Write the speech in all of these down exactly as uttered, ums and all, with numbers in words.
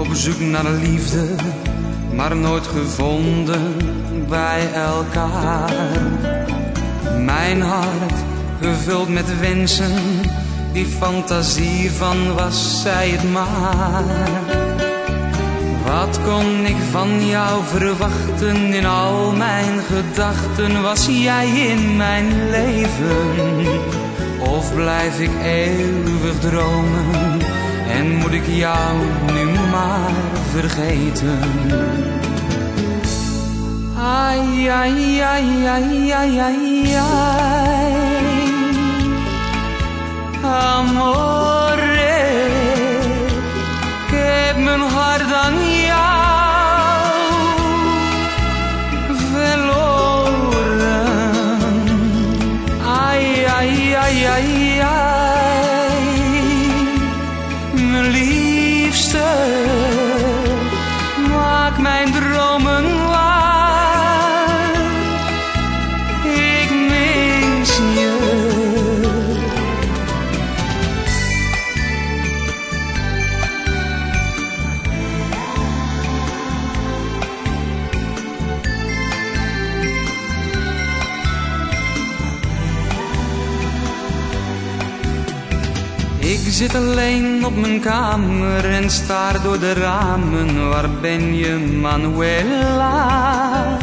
op zoek naar de liefde, maar nooit gevonden bij elkaar. Mijn hart gevuld met wensen, die fantasie van was zij het maar. Wat kon ik van jou verwachten? In al mijn gedachten was jij in mijn leven. Of blijf ik eeuwig dromen en moet ik jou nu maar vergeten? Ai, ai, ai, ai, ai, ai, ai. Amore, ik heb mijn hart aan jou verloren. Ai, ai, ai, ai, ai. Mijn liefste, maak mijn dromen waar. Ik mis je. Ik zit alleen op mijn kamer en staar door de ramen. Waar ben je, Manuela?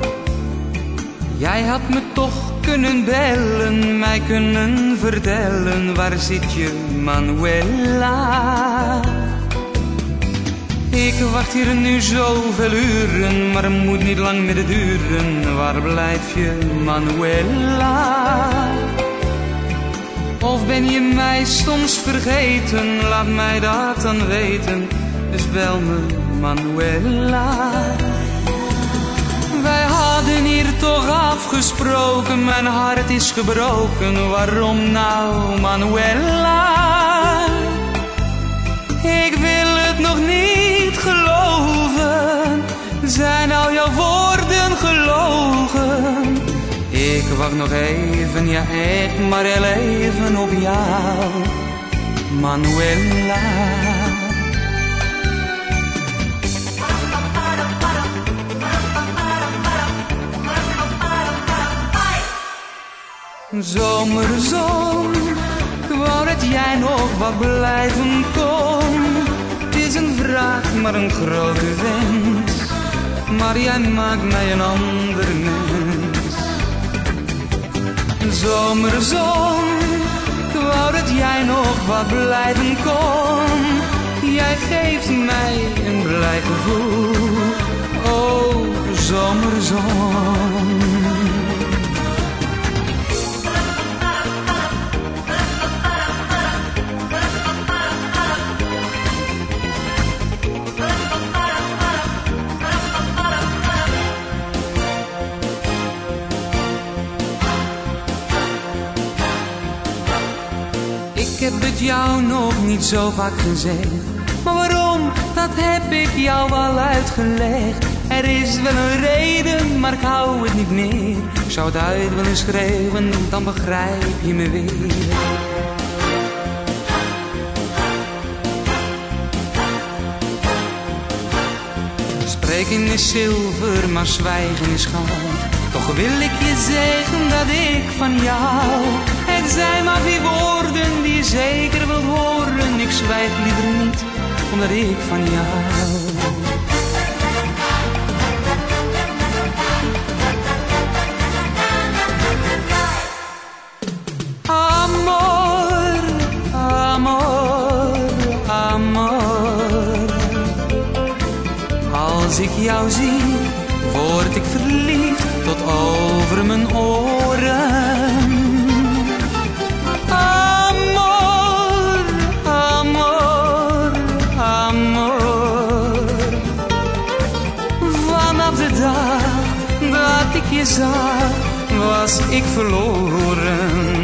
Jij had me toch kunnen bellen, mij kunnen vertellen. Waar zit je, Manuela? Ik wacht hier nu zoveel uren, maar het moet niet lang meer duren. Waar blijf je, Manuela? Of ben je mij soms vergeten? Laat mij dat dan weten. Dus bel me, Manuela. Wij hadden hier toch afgesproken. Mijn hart is gebroken. Waarom nou, Manuela? Ik wil het nog niet geloven. Zijn al jouw woorden gelogen? Ik wacht nog even, ja echt maar heel even op jou, Manuela. Zomerzon, ik wou dat jij nog wat blijven kon. Het is een vraag, maar een grote wens. Maar jij maakt mij een ander mens. Zomerzon, ik wou dat jij nog wat blijven kon. Jij geeft mij een blij gevoel, oh zomerzon. Ik heb het jou nog niet zo vaak gezegd, maar waarom, dat heb ik jou al uitgelegd. Er is wel een reden, maar ik hou het niet meer. Ik zou het uit willen schreeuwen, dan begrijp je me weer. Spreken is zilver, maar zwijgen is goud. Toch wil ik je zeggen dat ik van jou. Het zijn maar die woorden die je zeker wilt horen. Ik zwijg liever niet, omdat ik van jou. Amor, amor, amor. Als ik jou zie, word ik verliefd tot over mijn oren. Amor, amor, amor. Vanaf de dag dat ik je zag, was ik verloren.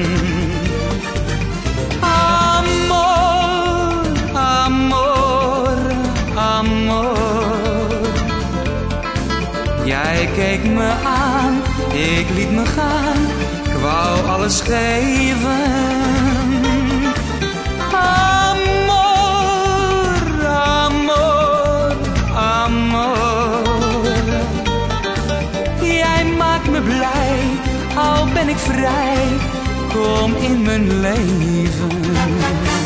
Amor, amor, amor. Jij keek me aan, ik liet me gaan, ik wou alles geven. Amor, amor, vrij, kom in mijn leven.